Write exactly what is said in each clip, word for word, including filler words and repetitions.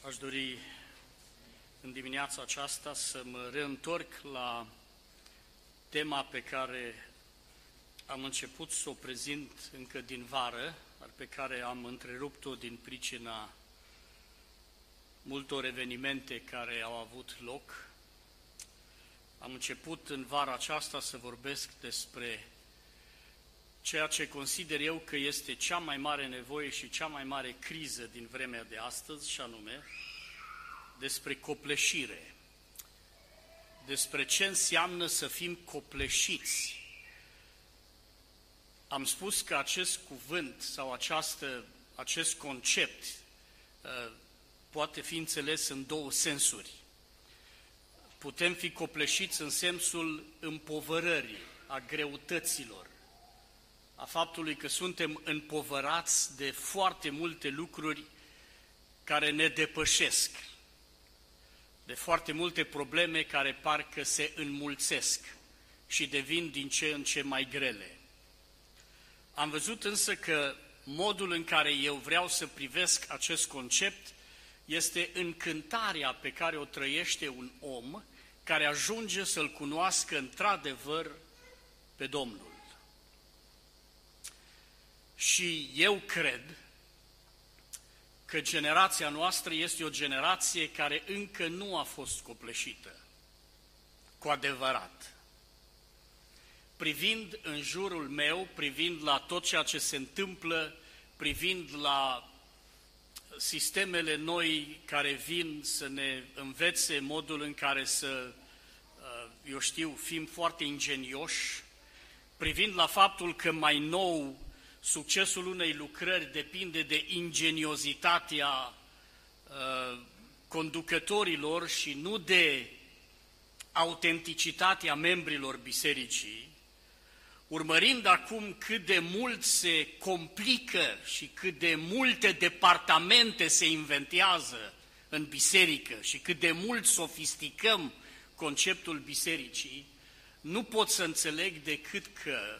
Aș dori în dimineața aceasta să mă reîntorc la tema pe care am început să o prezint încă din vară, dar pe care am întrerupt-o din pricina multor evenimente care au avut loc. Am început în vara aceasta să vorbesc despre ceea ce consider eu că este cea mai mare nevoie și cea mai mare criză din vremea de astăzi, și anume despre copleșire, despre ce înseamnă să fim copleșiți. Am spus că acest cuvânt sau această, acest concept uh, poate fi înțeles în două sensuri. Putem fi copleșiți în sensul împovărării, a greutăților, a faptului că suntem împovărați de foarte multe lucruri care ne depășesc, de foarte multe probleme care parcă se înmulțesc și devin din ce în ce mai grele. Am văzut însă că modul în care eu vreau să privesc acest concept este încântarea pe care o trăiește un om care ajunge să-L cunoască într-adevăr pe Domnul. Și eu cred că generația noastră este o generație care încă nu a fost copleșită, cu adevărat. Privind în jurul meu, privind la tot ceea ce se întâmplă, privind la sistemele noi care vin să ne învețe modul în care să, eu știu, fim foarte ingenioși, privind la faptul că mai nou succesul unei lucrări depinde de ingeniozitatea uh, conducătorilor și nu de autenticitatea membrilor bisericii, urmărind acum cât de mult se complică și cât de multe departamente se inventează în biserică și cât de mult sofisticăm conceptul bisericii, nu pot să înțeleg decât că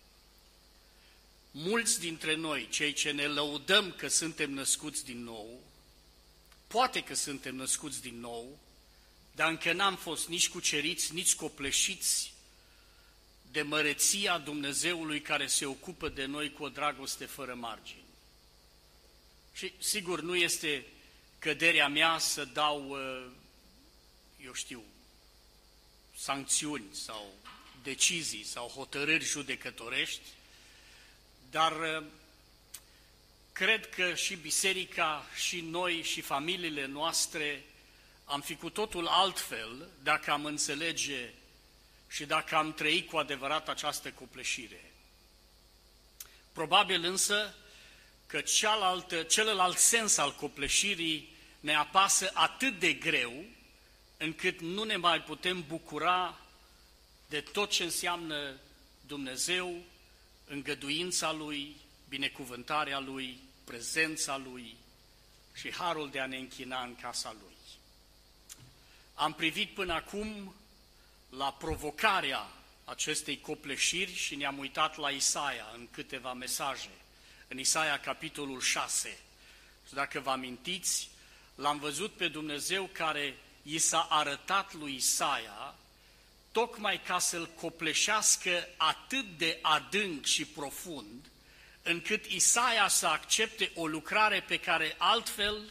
mulți dintre noi, cei ce ne lăudăm că suntem născuți din nou, poate că suntem născuți din nou, dar încă n-am fost nici cuceriți, nici copleșiți de măreția Dumnezeului care se ocupă de noi cu o dragoste fără margini. Și sigur nu este căderea mea să dau, eu știu, sancțiuni sau decizii sau hotărâri judecătorești, dar cred că și biserica, și noi, și familiile noastre am fi cu totul altfel dacă am înțelege și dacă am trăi cu adevărat această copleșire. Probabil însă că cealaltă, celălalt sens al copleșirii ne apasă atât de greu încât nu ne mai putem bucura de tot ce înseamnă Dumnezeu, îngăduința Lui, binecuvântarea Lui, prezența Lui și harul de a ne închina în casa Lui. Am privit până acum la provocarea acestei copleșiri și ne-am uitat la Isaia în câteva mesaje, în Isaia capitolul șase. Și dacă vă amintiți, l-am văzut pe Dumnezeu care i s-a arătat lui Isaia tocmai ca să-l copleșească atât de adânc și profund, încât Isaia să accepte o lucrare pe care altfel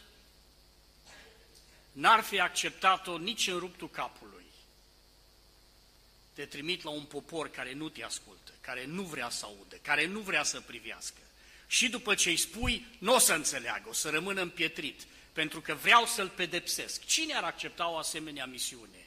n-ar fi acceptat-o nici în ruptul capului. Te trimit la un popor care nu te ascultă, care nu vrea să audă, care nu vrea să privească. Și după ce îi spui, nu o să înțeleagă, o să rămână împietrit, pentru că vreau să-l pedepsesc. Cine ar accepta o asemenea misiune?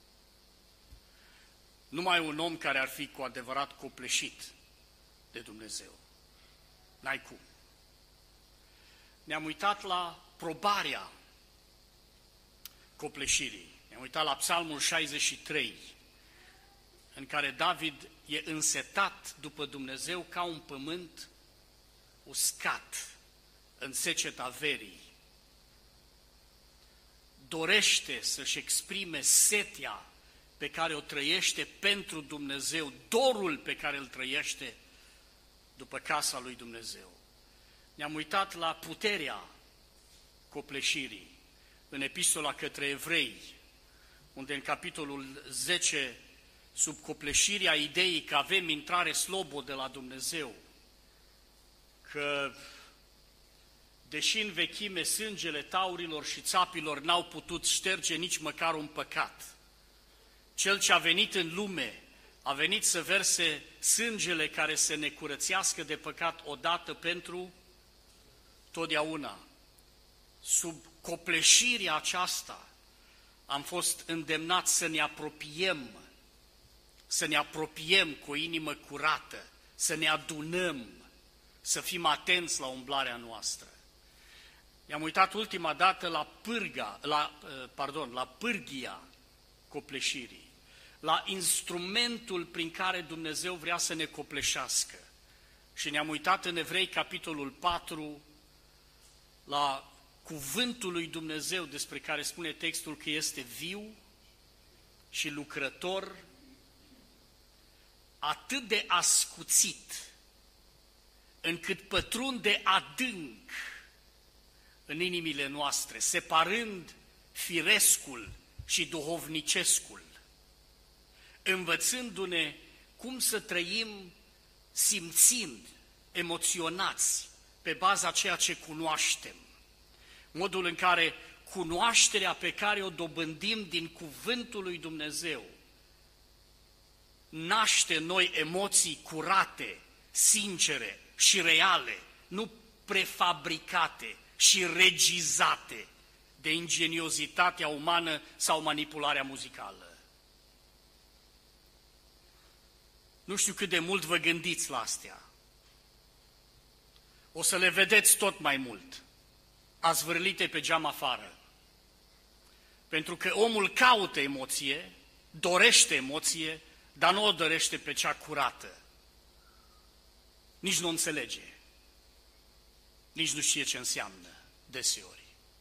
Numai un om care ar fi cu adevărat copleșit de Dumnezeu. N-ai cum. Ne-am uitat la probarea copleșirii. Ne-am uitat la Psalmul șaizeci și trei, în care David e însetat după Dumnezeu ca un pământ uscat în seceta verii. Dorește să-și exprime setea pe care o trăiește pentru Dumnezeu, dorul pe care îl trăiește după casa lui Dumnezeu. Ne-am uitat la puterea copleșirii. în epistola către evrei, unde în capitolul zece, sub copleșirea ideii că avem intrare slobodă de la Dumnezeu, că deși în vechime sângele taurilor și țapilor n-au putut șterge nici măcar un păcat, Cel ce a venit în lume a venit să verse sângele care să ne curățească de păcat odată pentru totdeauna. Sub copleșirea aceasta am fost îndemnați să ne apropiem, să ne apropiem cu o inimă curată, să ne adunăm, să fim atenți la umblarea noastră. I-am uitat ultima dată la pârga, la, pardon, la pârghia copleșirii, la instrumentul prin care Dumnezeu vrea să ne copleșească. Și ne-am uitat în Evrei, capitolul patru, la cuvântul lui Dumnezeu despre care spune textul că este viu și lucrător, atât de ascuțit, încât pătrunde adânc în inimile noastre, separând firescul și duhovnicescul, învățându-ne cum să trăim simțind, emoționați, pe baza ceea ce cunoaștem. Modul în care cunoașterea pe care o dobândim din cuvântul lui Dumnezeu naște în noi emoții curate, sincere și reale, nu prefabricate și regizate de ingeniozitatea umană sau manipularea muzicală. Nu știu cât de mult vă gândiți la astea. O să le vedeți tot mai mult, azvârlite pe geam afară. Pentru că omul caută emoție, dorește emoție, dar nu o dorește pe cea curată. Nici nu o înțelege. Nici nu știe ce înseamnă deseori.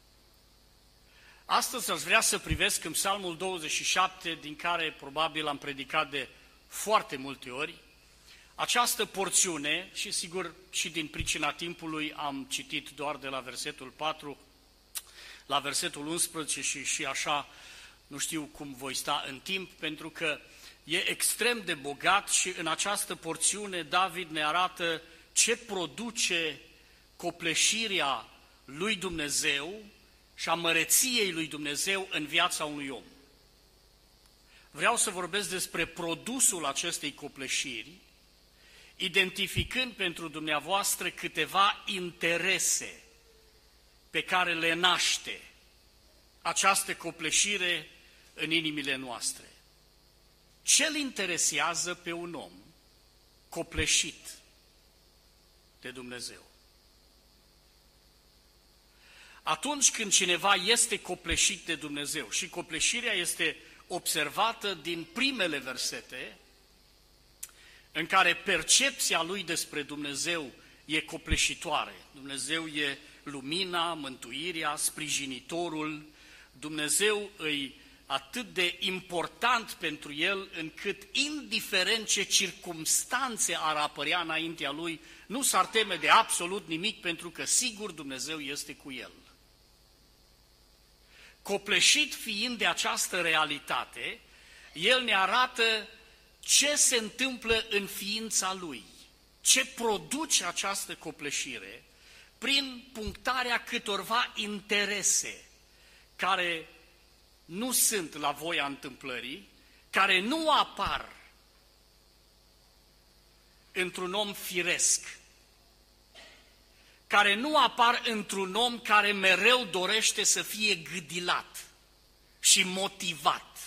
Astăzi aș vrea să privesc în Psalmul douăzeci și șapte, din care probabil am predicat de foarte multe ori, această porțiune, și sigur și din pricina timpului am citit doar de la versetul patru la versetul unsprezece și, și așa nu știu cum voi sta în timp, pentru că e extrem de bogat și în această porțiune David ne arată ce produce copleșirea lui Dumnezeu și a măreției lui Dumnezeu în viața unui om. Vreau să vorbesc despre produsul acestei copleșiri, identificând pentru dumneavoastră câteva interese pe care le naște această copleșire în inimile noastre. Ce îl interesează pe un om copleșit de Dumnezeu? Atunci când cineva este copleșit de Dumnezeu, și copleșirea este observată din primele versete, în care percepția lui despre Dumnezeu e copleșitoare. Dumnezeu e lumina, mântuirea, sprijinitorul. Dumnezeu îi atât de important pentru el, încât, indiferent ce circumstanțe ar apărea înaintea lui, nu s-ar teme de absolut nimic, pentru că sigur Dumnezeu este cu el. Copleșit fiind de această realitate, el ne arată ce se întâmplă în ființa lui, ce produce această copleșire, prin punctarea câtorva interese care nu sunt la voia întâmplării, care nu apar într-un om firesc, care nu apar într-un om care mereu dorește să fie gâdilat și motivat.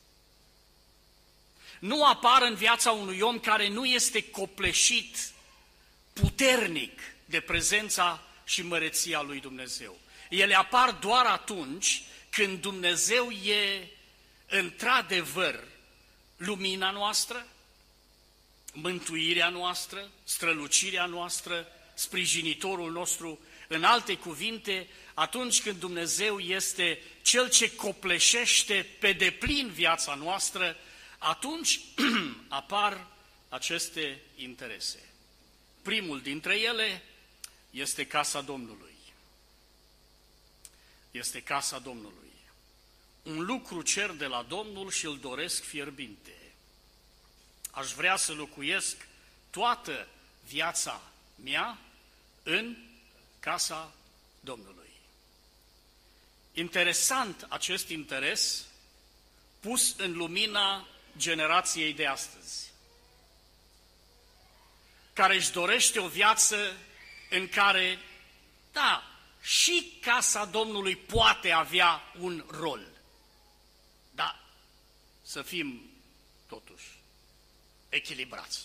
Nu apar în viața unui om care nu este copleșit puternic de prezența și măreția lui Dumnezeu. Ele apar doar atunci când Dumnezeu e într-adevăr lumina noastră, mântuirea noastră, strălucirea noastră, sprijinitorul nostru. În alte cuvinte, atunci când Dumnezeu este Cel ce copleșește pe deplin viața noastră, atunci apar aceste interese. Primul dintre ele este casa Domnului. este casa Domnului. Un lucru cer de la Domnul și îl doresc fierbinte. Aș vrea să locuiesc toată viața mea în casa Domnului. Interesant acest interes pus în lumina generației de astăzi, care își dorește o viață în care, da, și casa Domnului poate avea un rol. Da, să fim totuși echilibrați.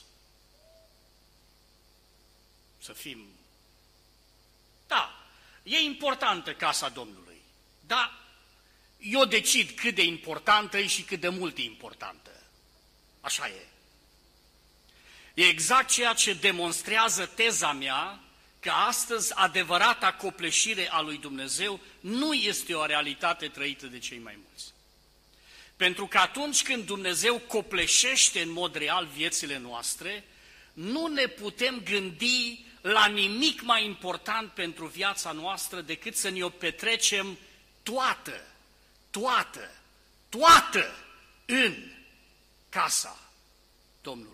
Să fim... Da, e importantă casa Domnului, dar eu decid cât de importantă e și cât de mult e importantă. Așa e. E exact ceea ce demonstrează teza mea, că astăzi adevărata copleșire a lui Dumnezeu nu este o realitate trăită de cei mai mulți. Pentru că atunci când Dumnezeu copleșește în mod real viețile noastre, nu ne putem gândi la nimic mai important pentru viața noastră decât să ne o petrecem toată, toată, toată în casa Domnului.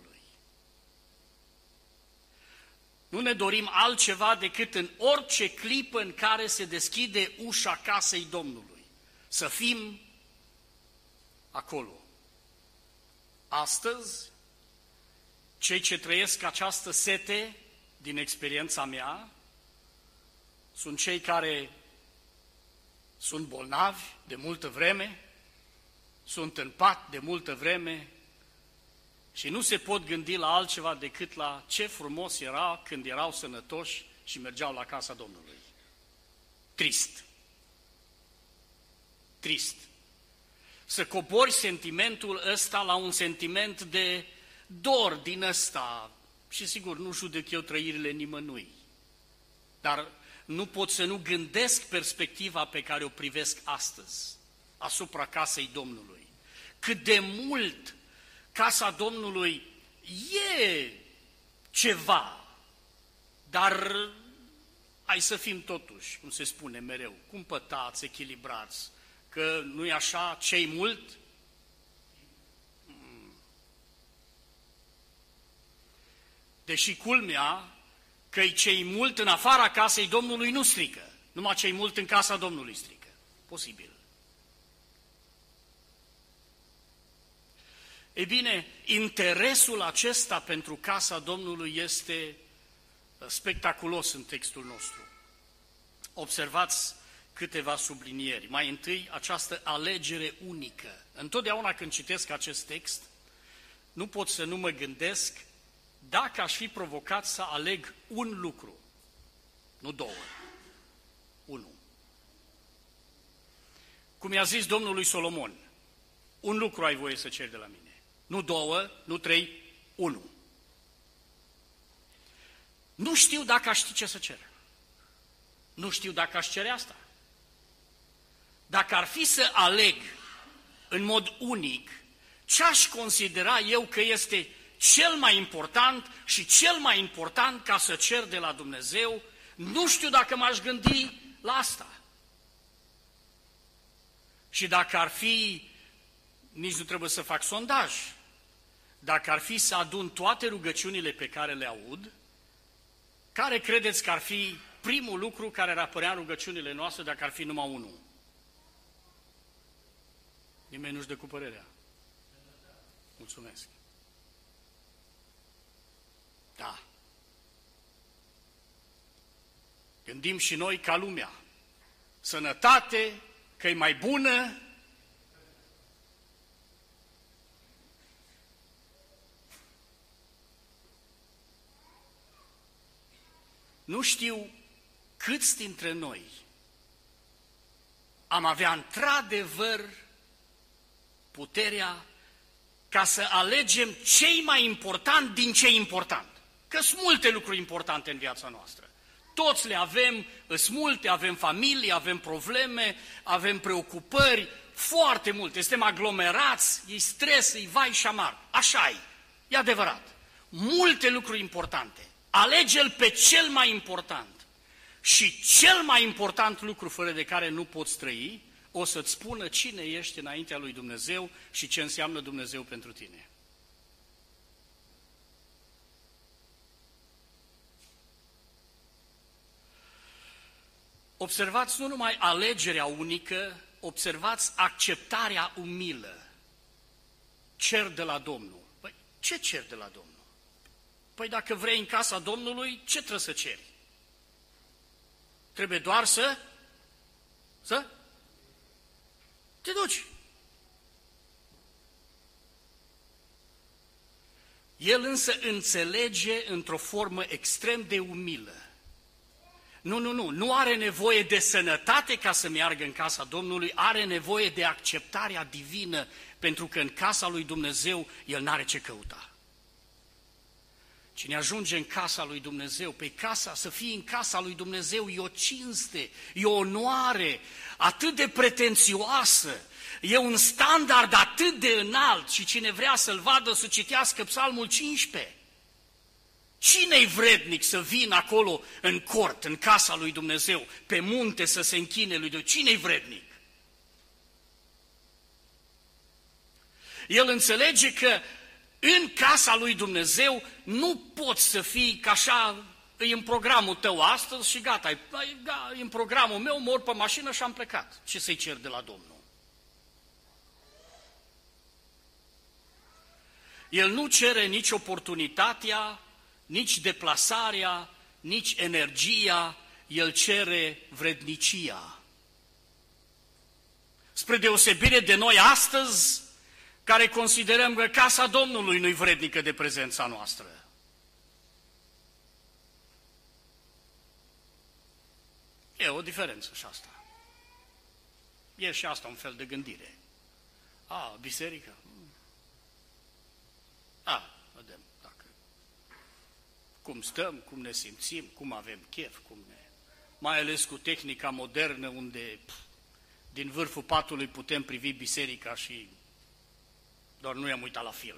Nu ne dorim altceva decât în orice clipă în care se deschide ușa casei Domnului, să fim acolo. Astăzi, cei ce trăiesc această sete, din experiența mea, sunt cei care sunt bolnavi de multă vreme, sunt în pat de multă vreme și nu se pot gândi la altceva decât la ce frumos era când erau sănătoși și mergeau la casa Domnului. Trist. Trist. Să cobori sentimentul ăsta la un sentiment de dor din ăsta. Și sigur, nu judec eu trăirile nimănui, dar nu pot să nu gândesc perspectiva pe care o privesc astăzi asupra casei Domnului. Cât de mult casa Domnului e ceva, dar hai să fim totuși, cum se spune mereu, cumpătați, echilibrați, că nu-i așa, cei mult? Deși culmea că cei mult în afara casei Domnului nu strică, numai cei mult în casa Domnului strică. Posibil. Ei bine, interesul acesta pentru casa Domnului este spectaculos în textul nostru. Observați câteva sublinieri. Mai întâi, această alegere unică. Întotdeauna când citesc acest text, nu pot să nu mă gândesc dacă aș fi provocat să aleg un lucru, nu două, unu. Cum i-a zis Domnul lui Solomon, un lucru ai voie să ceri de la mine. Nu două, nu trei, unu. Nu știu dacă aș ști ce să cer. Nu știu dacă aș cere asta. Dacă ar fi să aleg în mod unic ce aș considera eu că este cel mai important și cel mai important ca să cer de la Dumnezeu, nu știu dacă m-aș gândi la asta. Și dacă ar fi, nici nu trebuie să fac sondaj, dacă ar fi să adun toate rugăciunile pe care le aud, care credeți că ar fi primul lucru care ar apărea în rugăciunile noastre dacă ar fi numai unul? Nimeni nu-și dă cu părerea. Mulțumesc. Da. Gândim și noi ca lumea. Sănătate, că e mai bună. Nu știu câți dintre noi am avea într-adevăr puterea ca să alegem cei mai important din ce important. Că sunt multe lucruri importante în viața noastră. Toți le avem, sunt multe, avem familie, avem probleme, avem preocupări, foarte multe. Suntem aglomerați, e stres, e vai și amar. Așa e, e adevărat. Multe lucruri importante. Alege-l pe cel mai important. și cel mai important lucru fără de care nu poți trăi, o să-ți spună cine ești înaintea lui Dumnezeu și ce înseamnă Dumnezeu pentru tine. Observați nu numai alegerea unică, observați acceptarea umilă. Cer de la Domnul. Păi, ce cer de la Domnul? Păi dacă vrei în casa Domnului, ce trebuie să ceri? Trebuie doar să, să te duci. El însă înțelege într-o formă extrem de umilă. Nu, nu, nu, nu are nevoie de sănătate ca să meargă în casa Domnului, are nevoie de acceptarea divină, pentru că în casa lui Dumnezeu el n-are ce căuta. Cine ajunge în casa lui Dumnezeu, pe casa, să fie în casa lui Dumnezeu, e o cinste, e o onoare atât de pretențioasă, e un standard atât de înalt și cine vrea să-l vadă să citească Psalmul cincisprezece. Cine-i vrednic să vină acolo în cort, în casa lui Dumnezeu, pe munte să se închine lui Dumnezeu? Cine-i vrednic? El înțelege că în casa lui Dumnezeu nu poți să fii ca așa, e în programul tău astăzi și gata, e, e în programul meu, mă urc pe mașină și am plecat. Ce să-i cer de la Domnul? El nu cere nici oportunitatea, nici deplasarea, nici energia, el cere vrednicia. Spre deosebire de noi astăzi, care considerăm că casa Domnului nu-i vrednică de prezența noastră. E o diferență și asta. E și asta un fel de gândire. A, biserică? A, vedem dacă cum stăm, cum ne simțim, cum avem chef, cum ne... mai ales cu tehnica modernă unde pf, din vârful patului putem privi biserica și doar nu i-am uitat la film.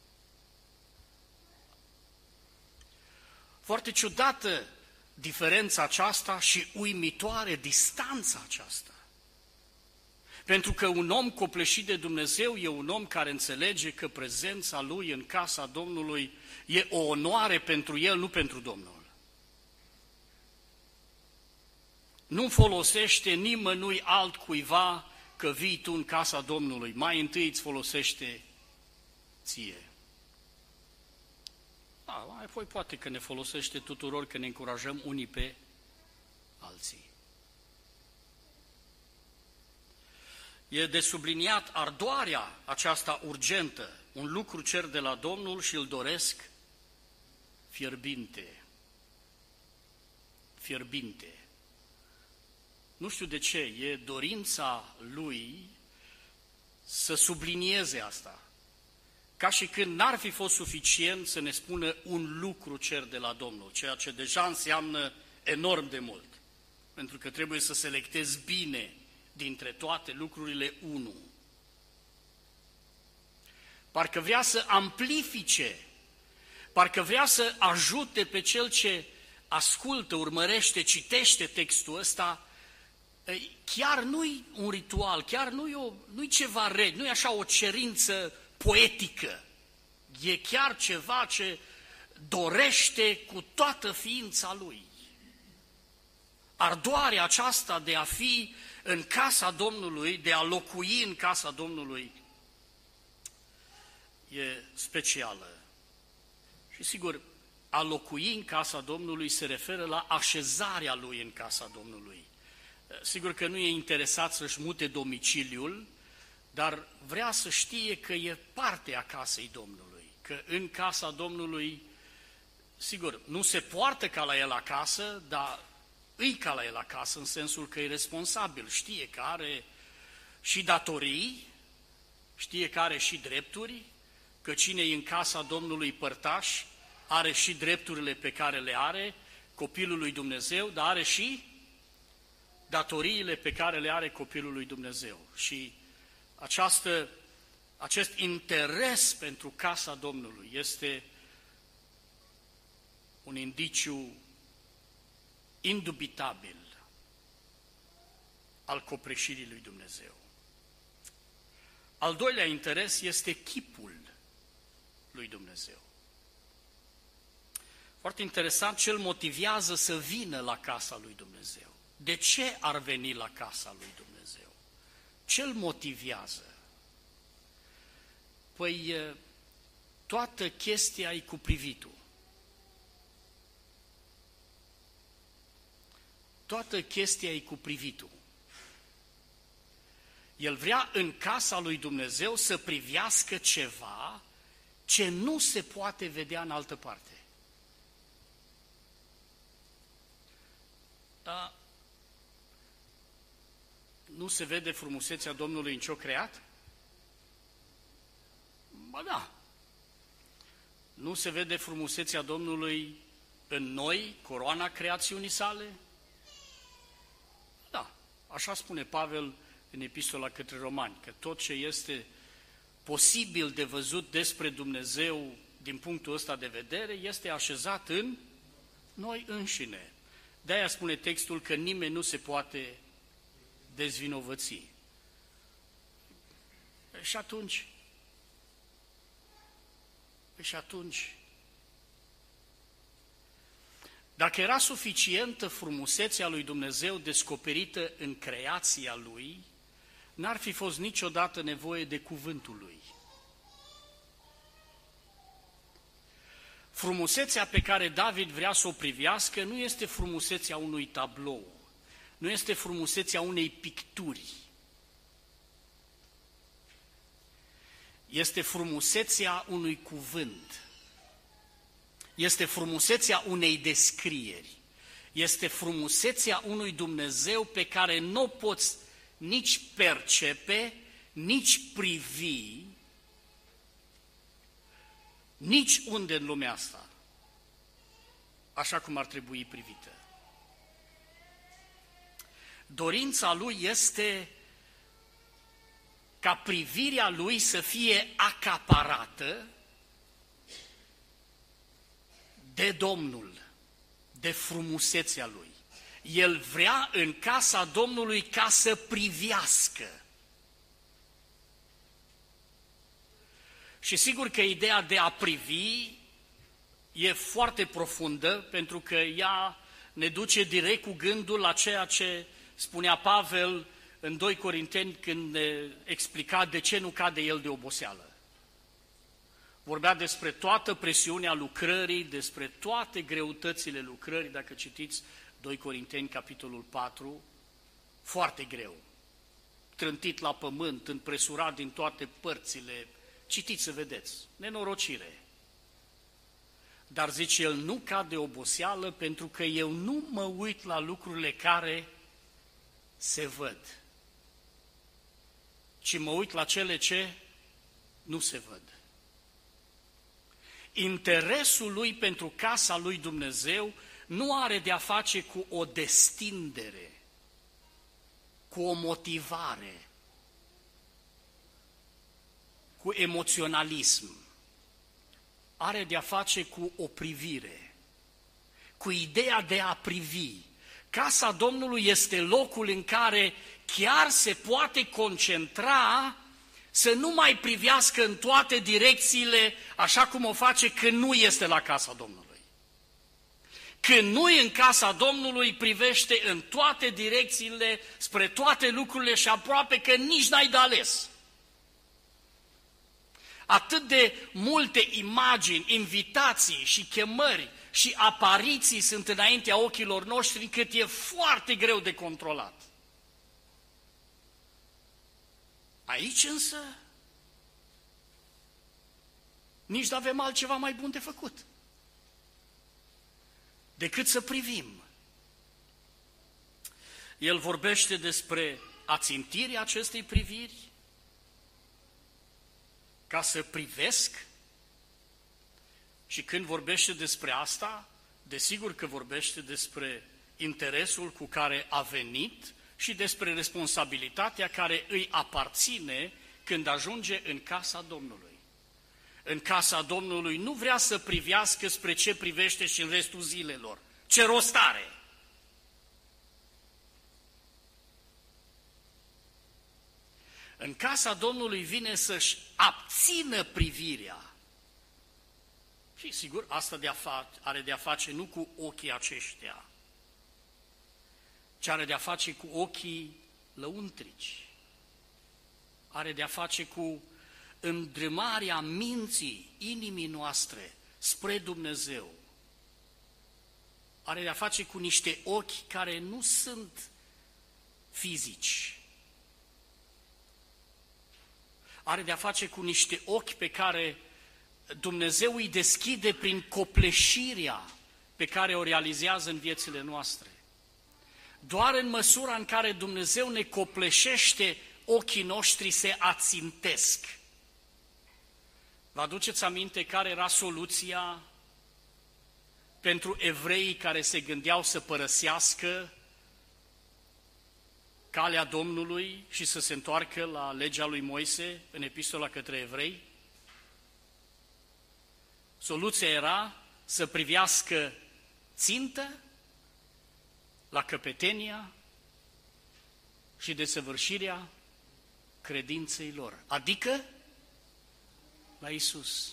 Foarte ciudată diferența aceasta și uimitoare distanța aceasta. Pentru că un om copleșit de Dumnezeu e un om care înțelege că prezența lui în casa Domnului e o onoare pentru el, nu pentru Domnul. Nu folosește nimănui altcuiva că vii tu în casa Domnului, mai întâi îți folosește ție. Da, mai apoi poate că ne folosește tuturor, că ne încurajăm unii pe alții. E de subliniat ardoarea aceasta urgentă, un lucru cer de la Domnul și îl doresc fierbinte. Fierbinte. Nu știu de ce, e dorința lui să sublinieze asta. Ca și când n-ar fi fost suficient să ne spună un lucru cer de la Domnul, ceea ce deja înseamnă enorm de mult. Pentru că trebuie să selectezi bine dintre toate lucrurile unu. Parcă vrea să amplifice, parcă vrea să ajute pe cel ce ascultă, urmărește, citește textul ăsta. Chiar nu-i un ritual, chiar nu-i, o, nu-i ceva reg, nu-i așa o cerință poetică. E chiar ceva ce dorește cu toată ființa lui. Ardoarea aceasta de a fi în casa Domnului, de a locui în casa Domnului, e specială. Și sigur, a locui în casa Domnului se referă la așezarea lui în casa Domnului. Sigur că nu e interesat să-și mute domiciliul, dar vrea să știe că e parte a casei Domnului, că în casa Domnului, sigur, nu se poartă ca la el acasă, dar îi ca la el acasă, în sensul că e responsabil, știe că are și datorii, știe că are și drepturi, că cine e în casa Domnului părtaș are și drepturile pe care le are copilul lui Dumnezeu, dar are și datoriile pe care le are copilul lui Dumnezeu. Și această, acest interes pentru casa Domnului este un indiciu indubitabil al copleșirii lui Dumnezeu. Al doilea interes este chipul lui Dumnezeu. Foarte interesant, ce îl motivează să vină la casa lui Dumnezeu. De ce ar veni la casa lui Dumnezeu? Ce îl motivează? Păi, toată chestia e cu privitul. Toată chestia e cu privitul. El vrea în casa lui Dumnezeu să privească ceva ce nu se poate vedea în altă parte. Dar nu se vede frumusețea Domnului în ce-o creat? Ba da. Nu se vede frumusețea Domnului în noi, coroana creațiunii sale? Da, așa spune Pavel în epistola către Romani, că tot ce este posibil de văzut despre Dumnezeu din punctul ăsta de vedere este așezat în noi înșine. De-aia spune textul că nimeni nu se poate dezvinovăți. Și atunci, și atunci, dacă era suficientă frumusețea lui Dumnezeu descoperită în creația Lui, n-ar fi fost niciodată nevoie de cuvântul Lui. Frumusețea pe care David vrea să o privească nu este frumusețea unui tablou, nu este frumusețea unei picturi. Este frumusețea unui cuvânt. Este frumusețea unei descrieri. Este frumusețea unui Dumnezeu pe care nu o poți nici percepe, nici privi, nici unde în lumea asta, așa cum ar trebui privită. Dorința lui este ca privirea lui să fie acaparată de Domnul, de frumusețea lui. El vrea în casa Domnului ca să privească. Și sigur că ideea de a privi e foarte profundă, pentru că ea ne duce direct cu gândul la ceea ce spunea Pavel în doi Corinteni când ne explica de ce nu cade el de oboseală. Vorbea despre toată presiunea lucrării, despre toate greutățile lucrării, dacă citiți doi Corinteni, capitolul patru, foarte greu, trântit la pământ, împresurat din toate părțile, citiți să vedeți, nenorocire. Dar zice el, nu cad de oboseală pentru că eu nu mă uit la lucrurile care se văd, ci mă uit la cele ce nu se văd. Interesul lui pentru casa lui Dumnezeu nu are de a face cu o destindere, cu o motivare, cu emoționalism. Are de a face cu o privire, cu ideea de a privi. Casa Domnului este locul în care chiar se poate concentra să nu mai privească în toate direcțiile așa cum o face când nu este la casa Domnului. Când nu e în casa Domnului, privește în toate direcțiile, spre toate lucrurile și aproape că nici n-ai de ales. Atât de multe imagini, invitații și chemări și apariții sunt înaintea ochilor noștri, încât e foarte greu de controlat. Aici însă, nici nu avem altceva mai bun de făcut decât să privim. El vorbește despre ațintirea acestei priviri, ca să privesc, și când vorbește despre asta, desigur că vorbește despre interesul cu care a venit și despre responsabilitatea care îi aparține când ajunge în casa Domnului. În casa Domnului nu vrea să privească spre ce privește și în restul zilelor. Ce rost are! În casa Domnului vine să-și abțină privirea. Și sigur, asta de are de a face nu cu ochii aceștia, ci are de a face cu ochii lăuntrici. Are de a face cu îndrumarea minții, inimii noastre spre Dumnezeu. Are de a face cu niște ochi care nu sunt fizici. Are de a face cu niște ochi pe care Dumnezeu îi deschide prin copleșirea pe care o realizează în viețile noastre. Doar în măsura în care Dumnezeu ne copleșește, ochii noștri se ațintesc. Vă aduceți aminte care era soluția pentru evreii care se gândeau să părăsească calea Domnului și să se întoarcă la legea lui Moise în epistola către evrei? Soluția era să privească țintă la căpetenia și desăvârșirea credinței lor, adică la Iisus.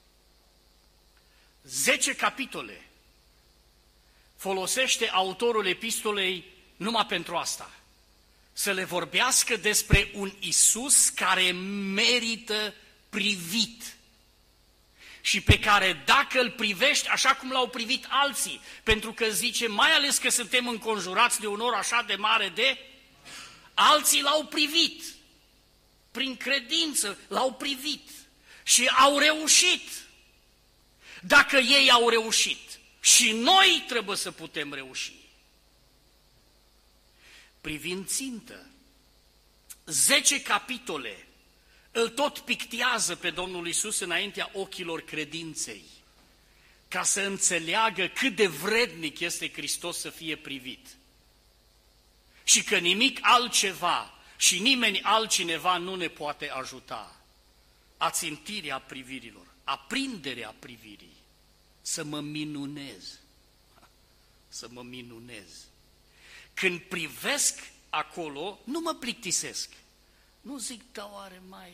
Zece capitole folosește autorul epistolei numai pentru asta, să le vorbească despre un Iisus care merită privit și pe care dacă îl privești așa cum l-au privit alții, pentru că zice, mai ales că suntem înconjurați de un nor așa de mare de, alții l-au privit, prin credință l-au privit și au reușit. Dacă ei au reușit, și noi trebuie să putem reuși. Privind țintă, zece capitole îl tot pictează pe Domnul Iisus înaintea ochilor credinței, ca să înțeleagă cât de vrednic este Hristos să fie privit. Și că nimic altceva și nimeni altcineva nu ne poate ajuta. Ațintirea privirilor, aprinderea privirii, să mă minunez, să mă minunez. Când privesc acolo, nu mă plictisesc. Nu zic, da, oare mai...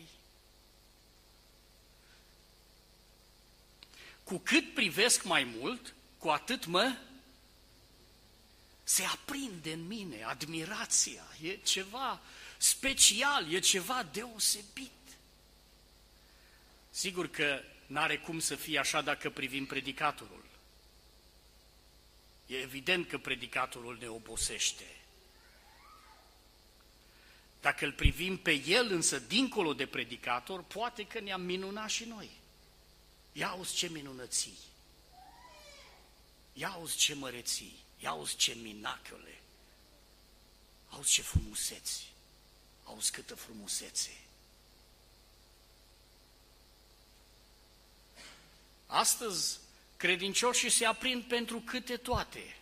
Cu cât privesc mai mult, cu atât mă... se aprinde în mine admirația. E ceva special, e ceva deosebit. Sigur că n-are cum să fie așa dacă privim predicatorul. E evident că predicatorul ne obosește. Dacă îl privim pe el însă dincolo de predicator, poate că ne-am minunat și noi. Ia auzi ce minunății, ia auzi ce măreții, ia auzi ce minacole, auzi ce frumuseți, auzi câtă frumusețe. Astăzi, credincioșii se aprind pentru câte toate.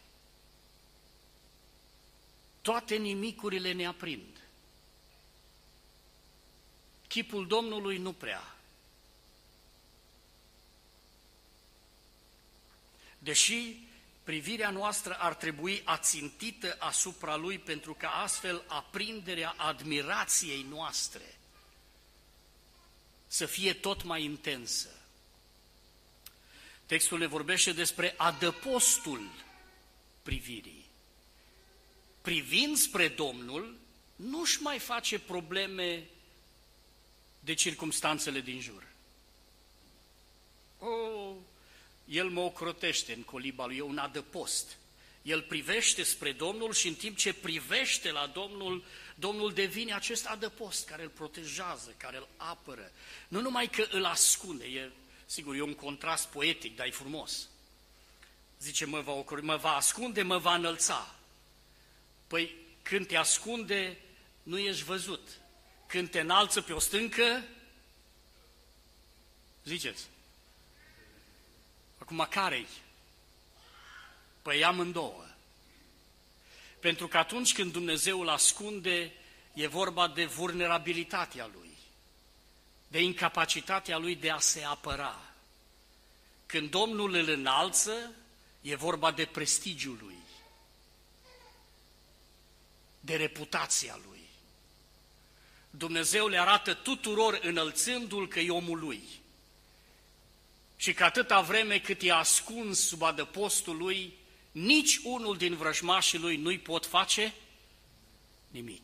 Toate nimicurile ne aprind. Chipul Domnului nu prea. Deși privirea noastră ar trebui ațintită asupra Lui, pentru că astfel aprinderea admirației noastre să fie tot mai intensă. Textul ne vorbește despre adăpostul privirii. Privind spre Domnul, nu-și mai face probleme de circumstanțele din jur. O, el mă ocrotește în coliba lui, e un adăpost. El privește spre Domnul și în timp ce privește la Domnul, Domnul devine acest adăpost care îl protejează, care îl apără. Nu numai că îl ascunde, e, sigur, e un contrast poetic, dar e frumos. Zice, mă va, ocroti, mă va ascunde, mă va înălța. Păi când te ascunde, nu ești văzut. Când te înalță pe o stâncă, ziceți, acum care-i? Păi amândouă. Pentru că atunci când Dumnezeu îl ascunde, e vorba de vulnerabilitatea Lui, de incapacitatea Lui de a se apăra. Când Domnul îl înalță, e vorba de prestigiul Lui, de reputația Lui. Dumnezeu le arată tuturor înălțându-l că e omul lui. Și că atâta vreme cât e ascuns sub adăpostul lui, nici unul din vrăjmașii lui nu-i pot face nimic.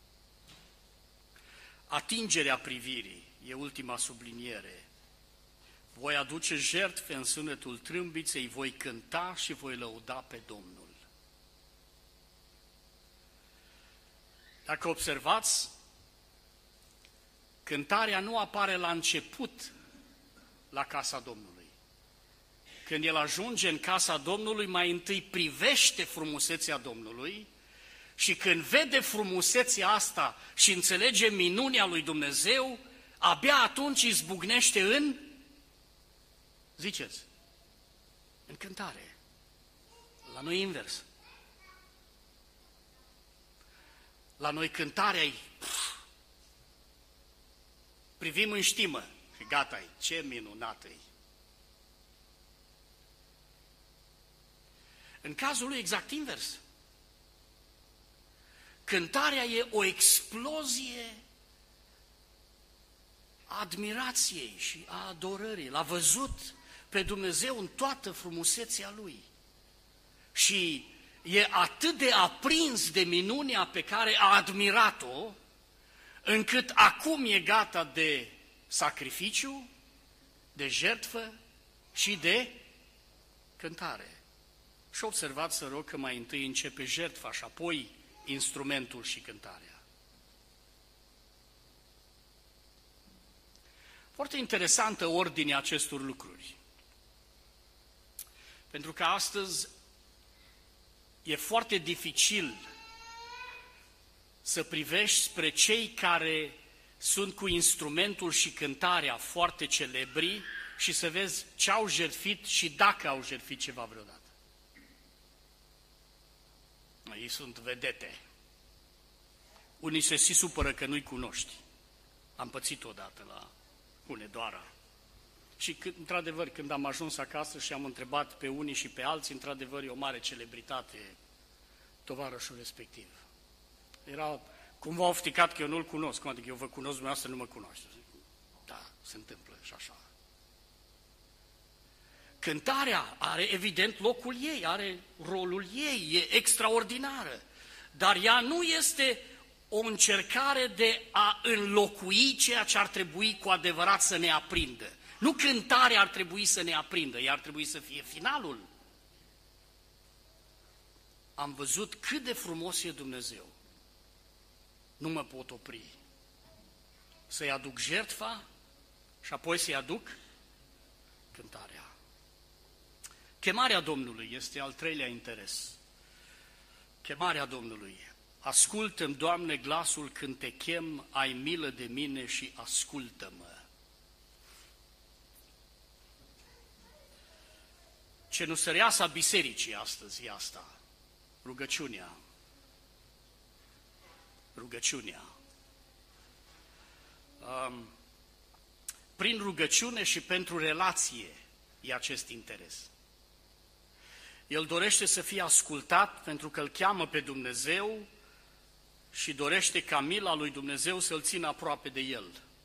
Atingerea privirii e ultima subliniere. Voi aduce jertfe în sunetul trâmbiței, voi cânta și voi lăuda pe Domnul. Dacă observați, cântarea nu apare la început la casa Domnului. Când el ajunge în casa Domnului, mai întâi privește frumusețea Domnului și când vede frumusețea asta și înțelege minunea lui Dumnezeu, abia atunci izbucnește în, ziceți, în cântare. La noi invers. La noi cântarea-i, privim în știmă și gata-i, ce minunată-i. În cazul lui exact invers. Cântarea e o explozie a admirației și a adorării. L-a văzut pe Dumnezeu în toată frumusețea Lui. Și e atât de aprins de minunea pe care a admirat-o, încât acum e gata de sacrificiu, de jertfă și de cântare. Și observați, să rog, că mai întâi începe jertfa și apoi instrumentul și cântarea. Foarte interesantă ordinea acestor lucruri. Pentru că astăzi e foarte dificil să privești spre cei care sunt cu instrumentul și cântarea foarte celebri și să vezi ce au jertfit și dacă au jertfit ceva vreodată. Ei sunt vedete. Unii se și supără că nu-i cunoști. Am pățit odată la Hunedoara. Și într-adevăr, când am ajuns acasă și am întrebat pe unii și pe alții, într-adevăr e o mare celebritate tovarășul respectiv. Era cumva ofticat că eu nu-l cunosc. Cum adică eu vă cunosc, dumneavoastră nu mă cunoaște. Da, se întâmplă și așa. Cântarea are evident locul ei, are rolul ei, e extraordinară. Dar ea nu este o încercare de a înlocui ceea ce ar trebui cu adevărat să ne aprindă. Nu cântarea ar trebui să ne aprindă, ea ar trebui să fie finalul. Am văzut cât de frumos e Dumnezeu. Nu mă pot opri. Să-i aduc jertfa și apoi să-i aduc cântarea. Chemarea Domnului este al treilea interes. Chemarea Domnului. Ascultă-mi, Doamne, glasul când te chem, ai milă de mine și ascultă-mă. Cenusăreasa bisericii astăzi e asta, rugăciunea. Rugăciunea. Um, prin rugăciune și pentru relație e acest interes. El dorește să fie ascultat pentru că îl cheamă pe Dumnezeu și dorește ca mila lui Dumnezeu să-l țină aproape de el.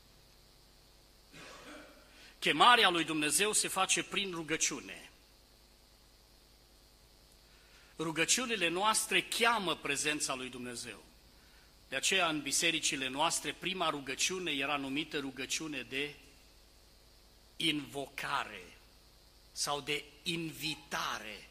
Chemarea lui Dumnezeu se face prin rugăciune. Rugăciunile noastre cheamă prezența lui Dumnezeu. De aceea, în bisericile noastre, prima rugăciune era numită rugăciune de invocare sau de invitare.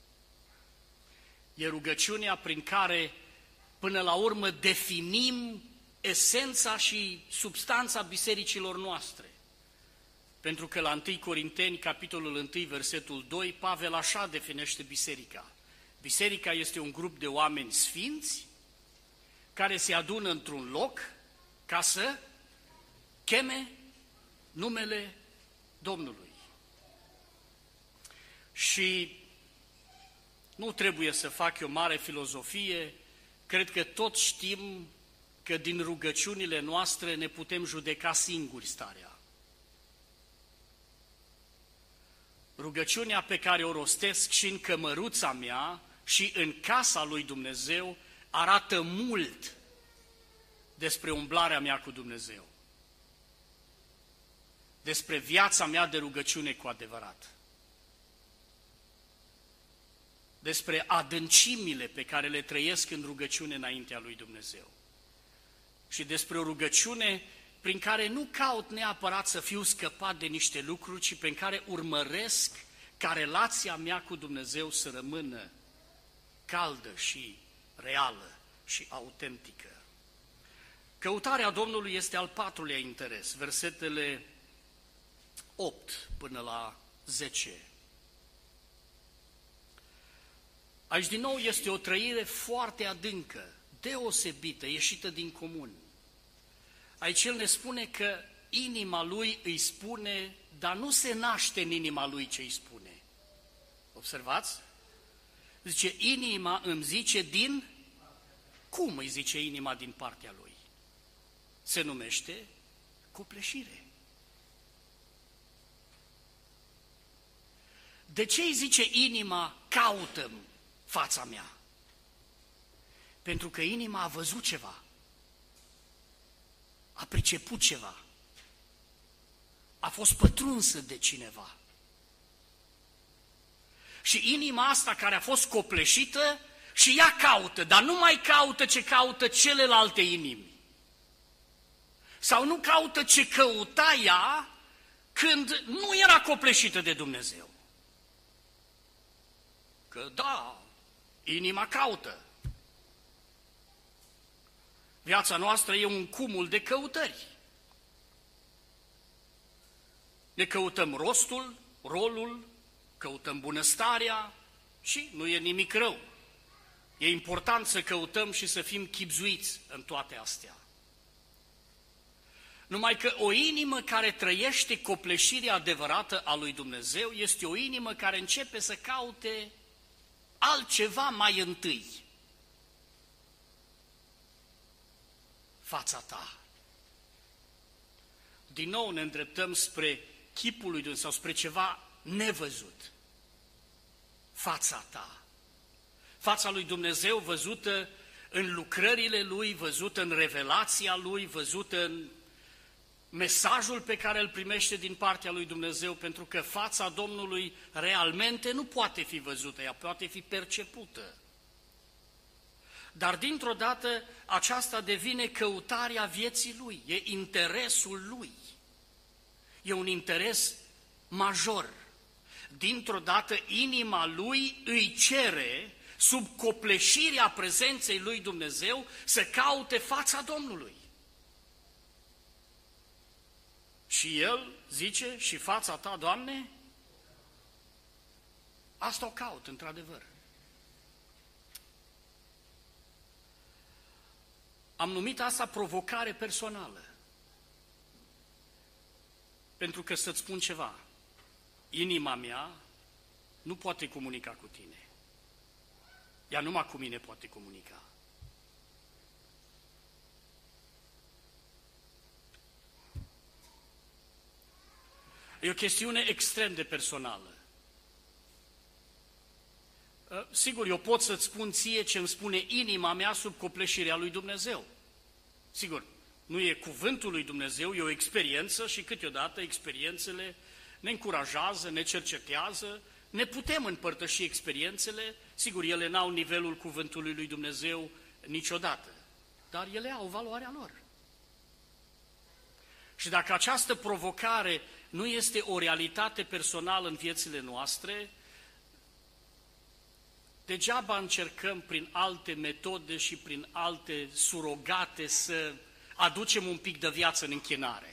E rugăciunea prin care, până la urmă, definim esența și substanța bisericilor noastre. Pentru că la întâi Corinteni, capitolul unu, versetul doi, Pavel așa definește biserica. Biserica este un grup de oameni sfinți care se adună într-un loc ca să cheme numele Domnului. Și nu trebuie să fac eu mare filozofie, cred că toți știm că din rugăciunile noastre ne putem judeca singuri starea. Rugăciunea pe care o rostesc și în cămăruța mea și în casa lui Dumnezeu arată mult despre umblarea mea cu Dumnezeu, despre viața mea de rugăciune cu adevărat, despre adâncimile pe care le trăiesc în rugăciune înaintea lui Dumnezeu și despre o rugăciune prin care nu caut neapărat să fiu scăpat de niște lucruri, ci prin care urmăresc ca relația mea cu Dumnezeu să rămână caldă și reală și autentică. Căutarea Domnului este al patrulea interes, versetele opt până la zece. Aici din nou este o trăire foarte adâncă, deosebită, ieșită din comun. Aici el ne spune că inima lui îi spune, dar nu se naște în inima lui ce îi spune. Observați? Zice, inima îmi zice din... Cum îi zice inima din partea lui? Se numește copleșire. De ce îi zice inima, caută-mi fața mea? Pentru că inima a văzut ceva, a priceput ceva, a fost pătrunsă de cineva. Și inima asta care a fost copleșită și ea caută, dar nu mai caută ce caută celelalte inimi. Sau nu caută ce căuta ea când nu era copleșită de Dumnezeu. Că da, inima caută. Viața noastră e un cumul de căutări. Ne căutăm rostul, rolul, căutăm bunăstarea și nu e nimic rău. E important să căutăm și să fim chibzuiți în toate astea. Numai că o inimă care trăiește copleșirea adevărată a lui Dumnezeu este o inimă care începe să caute altceva mai întâi. Fața ta. Din nou ne îndreptăm spre chipul lui Dumnezeu sau spre ceva nevăzut. Fața ta. Fața lui Dumnezeu văzută în lucrările lui, văzută în revelația lui, văzută în mesajul pe care îl primește din partea lui Dumnezeu, pentru că fața Domnului realmente nu poate fi văzută, ea poate fi percepută. Dar dintr-o dată aceasta devine căutarea vieții lui, e interesul lui, e un interes major. Dintr-o dată inima lui îi cere, sub copleșirea prezenței lui Dumnezeu, să caute fața Domnului. Și el zice, și fața ta, Doamne, asta o caut, într-adevăr. Am numit asta provocare personală. Pentru că să-ți spun ceva, inima mea nu poate comunica cu tine. Ea numai cu mine poate comunica. E o chestiune extrem de personală. Sigur, eu pot să-ți spun ție ce îmi spune inima mea sub copleșirea lui Dumnezeu. Sigur, nu e cuvântul lui Dumnezeu, e o experiență și câteodată experiențele ne încurajează, ne cercetează, ne putem împărtăși experiențele, sigur, ele n-au nivelul cuvântului lui Dumnezeu niciodată, dar ele au valoarea lor. Și dacă această provocare nu este o realitate personală în viețile noastre, degeaba încercăm prin alte metode și prin alte surogate să aducem un pic de viață în închinare.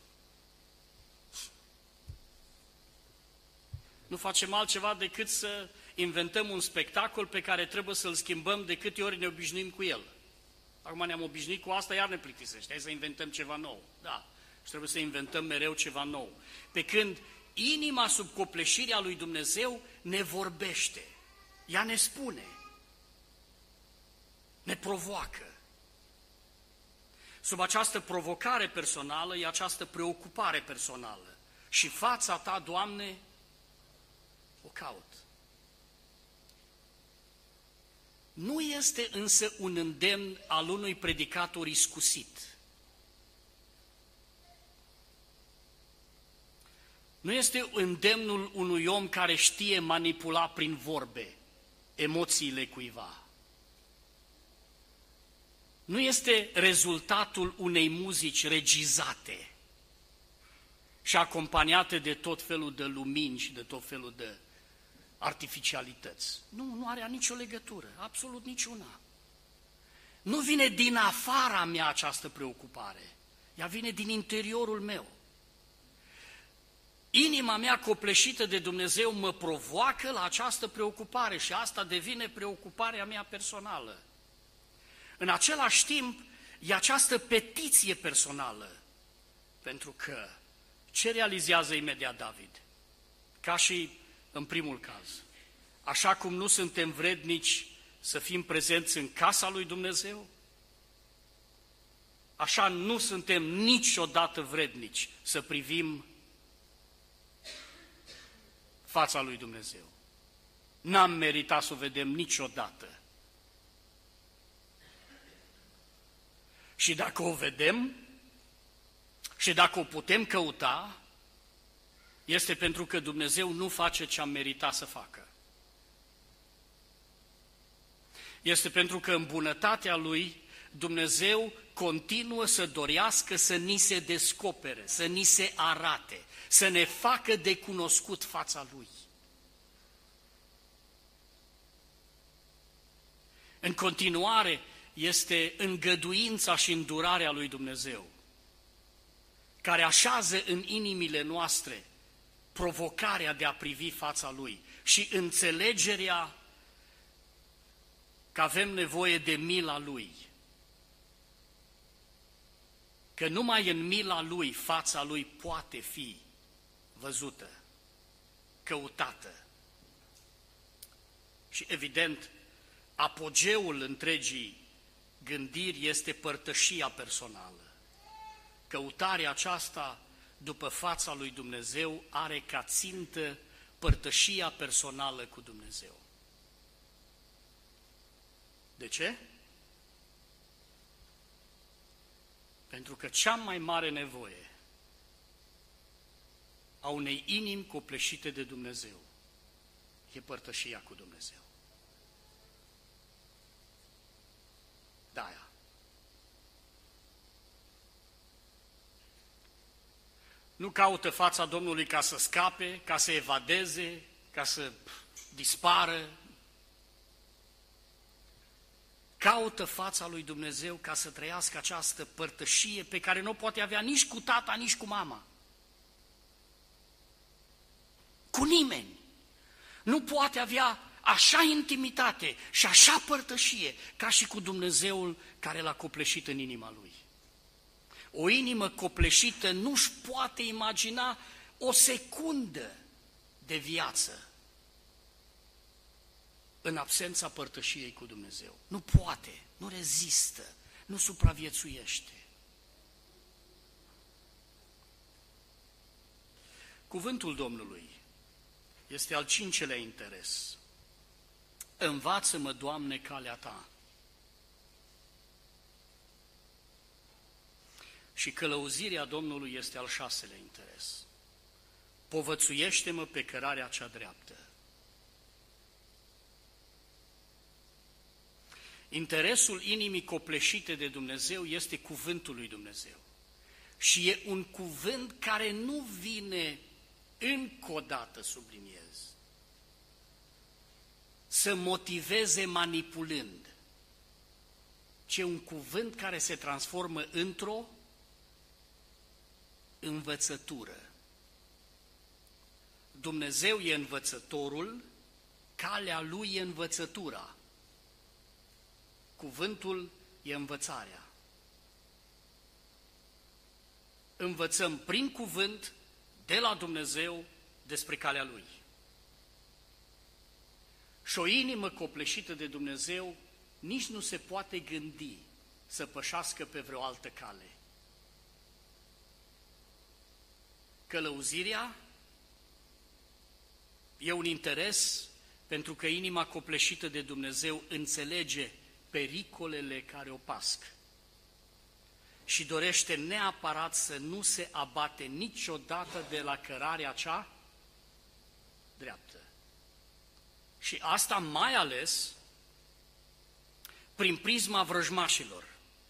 Nu facem altceva decât să inventăm un spectacol pe care trebuie să-l schimbăm de câte ori ne obișnuim cu el. Acum ne-am obișnuit cu asta, iar ne plictisește. Hai să inventăm ceva nou. Da, și trebuie să inventăm mereu ceva nou. Pe când inima sub copleșirea lui Dumnezeu ne vorbește. Ea ne spune, ne provoacă. Sub această provocare personală e această preocupare personală. Și fața ta, Doamne, o caut. Nu este însă un îndemn al unui predicator iscusit. Nu este îndemnul unui om care știe manipula prin vorbe emoțiile cuiva. Nu este rezultatul unei muzici regizate și acompaniate de tot felul de lumini și de tot felul de artificialități. Nu, nu are nicio legătură, absolut niciuna. Nu vine din afara mea această preocupare, ea vine din interiorul meu. Inima mea copleșită de Dumnezeu mă provoacă la această preocupare și asta devine preocuparea mea personală. În același timp, e această petiție personală, pentru că ce realizează imediat David? Ca și în primul caz, așa cum nu suntem vrednici să fim prezenți în casa lui Dumnezeu, așa nu suntem niciodată vrednici să privim fața lui Dumnezeu. N-am meritat să o vedem niciodată. Și dacă o vedem și dacă o putem căuta, este pentru că Dumnezeu nu face ce am meritat să facă. Este pentru că în bunătatea Lui Dumnezeu continuă să dorească să ni se descopere, să ni se arate, să ne facă de cunoscut fața Lui. În continuare este îngăduința și îndurarea lui Dumnezeu, care așează în inimile noastre provocarea de a privi fața Lui și înțelegerea că avem nevoie de mila Lui. Că numai în mila Lui, fața Lui poate fi văzută, căutată. Și evident, apogeul întregii gândiri este părtășia personală. Căutarea aceasta după fața lui Dumnezeu are ca țintă părtășia personală cu Dumnezeu. De ce? Pentru că cea mai mare nevoie a unei inimi copleșite de Dumnezeu e părtășia cu Dumnezeu. De-aia. Nu caută fața Domnului ca să scape, ca să evadeze, ca să dispară. Caută fața lui Dumnezeu ca să trăiască această părtășie pe care nu o poate avea nici cu tata, nici cu mama. Cu nimeni. Nu poate avea așa intimitate și așa părtășie ca și cu Dumnezeul care l-a copleșit în inima lui. O inimă copleșită nu-și poate imagina o secundă de viață în absența părtășiei cu Dumnezeu. Nu poate, nu rezistă, nu supraviețuiește. Cuvântul Domnului este al cincelea interes. Învață-mă, Doamne, calea Ta. Și călăuzirea Domnului este al șaselea interes. Povățuiește-mă pe cărarea cea dreaptă. Interesul inimii copleșite de Dumnezeu este cuvântul lui Dumnezeu. Și e un cuvânt care nu vine, încă o dată subliniez, să motiveze manipulând, ci un cuvânt care se transformă într-o învățătură. Dumnezeu e învățătorul, calea Lui e învățătura. Cuvântul e învățarea. Învățăm prin cuvânt de la Dumnezeu despre calea Lui. Și o inimă copleșită de Dumnezeu nici nu se poate gândi să pășească pe vreo altă cale. Călăuzirea e un interes pentru că inima copleșită de Dumnezeu înțelege pericolele care o pasc și dorește neapărat să nu se abate niciodată de la cărarea cea dreaptă. Și asta mai ales prin prisma vrăjmașilor.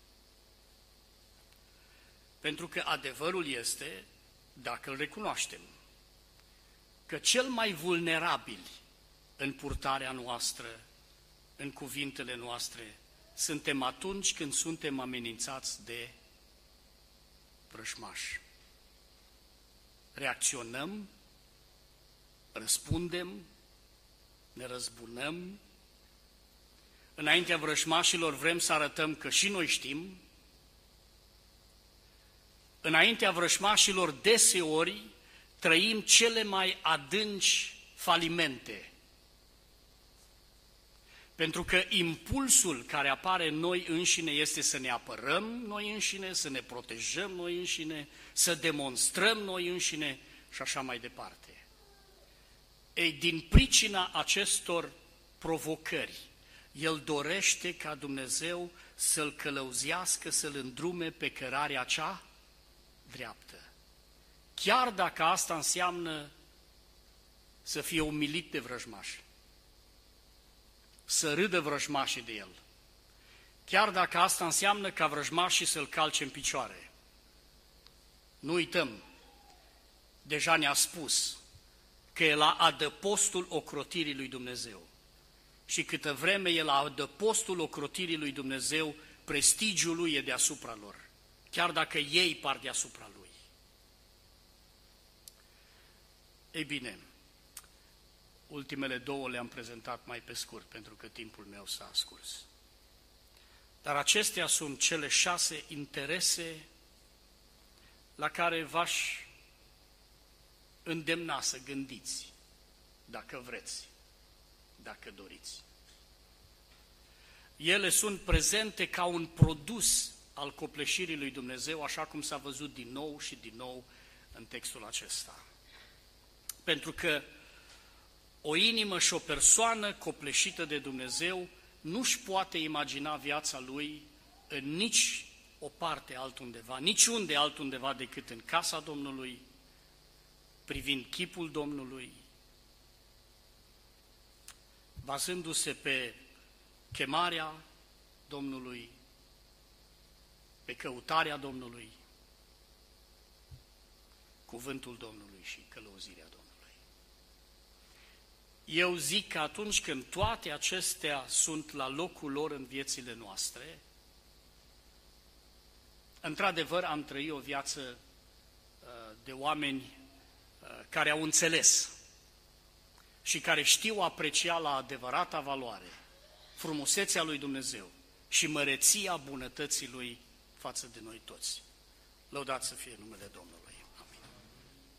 Pentru că adevărul este, dacă îl recunoaștem, că cel mai vulnerabil în purtarea noastră, în cuvintele noastre, suntem atunci când suntem amenințați de vrăjmași. Reacționăm, răspundem, ne răzbunăm. Înaintea vrăjmașilor vrem să arătăm că și noi știm. Înaintea vrăjmașilor deseori trăim cele mai adânci falimente. Pentru că impulsul care apare în noi înșine este să ne apărăm noi înșine, să ne protejăm noi înșine, să demonstrăm noi înșine și așa mai departe. Ei, din pricina acestor provocări, El dorește ca Dumnezeu să-l călăuzească, să-l îndrume pe cărarea cea dreaptă. Chiar dacă asta înseamnă să fie umilit de vrăjmași, să râdă vrăjmașii de el, chiar dacă asta înseamnă ca vrăjmașii să-l calce în picioare. Nu uităm, deja ne-a spus că e la adăpostul ocrotirii lui Dumnezeu. Și câtă vreme e la adăpostul ocrotirii lui Dumnezeu, prestigiul lui e deasupra lor, chiar dacă ei par deasupra lui. Ei bine, ultimele două le-am prezentat mai pe scurt, pentru că timpul meu s-a scurs. Dar acestea sunt cele șase interese la care v-aș îndemna să gândiți, dacă vreți, dacă doriți. Ele sunt prezente ca un produs al copleșirii lui Dumnezeu, așa cum s-a văzut din nou și din nou în textul acesta. Pentru că o inimă și o persoană copleșită de Dumnezeu nu-și poate imagina viața lui în nici o parte altundeva, niciunde altundeva decât în casa Domnului, privind chipul Domnului, bazându-se pe chemarea Domnului, pe căutarea Domnului, cuvântul Domnului și călăuzirea Domnului. Eu zic că atunci când toate acestea sunt la locul lor în viețile noastre, într-adevăr am trăit o viață de oameni care au înțeles și care știu aprecia la adevărata valoare frumusețea lui Dumnezeu și măreția bunătății lui față de noi toți. Lăudați să fie numele Domnului.